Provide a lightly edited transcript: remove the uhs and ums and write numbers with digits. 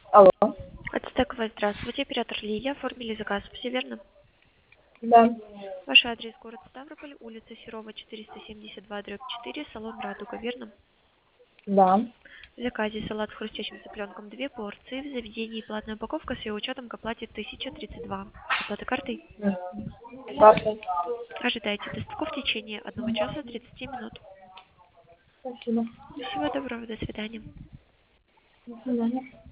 Алло. Ацтековая, здравствуйте. Оператор Лилия. Оформили заказ. Все верно? Да. Ваш адрес город Ставрополь, улица Серова, 472/4, салон «Радуга», верно? Да. В заказе салат с хрустящим цыпленком 2 порции. В заведении платная упаковка с ее учетом к оплате 1032. Оплата картой. Карта. Ожидайте доставку в течение 1 часа 30 минут. Спасибо. Всего доброго. До свидания. До свидания.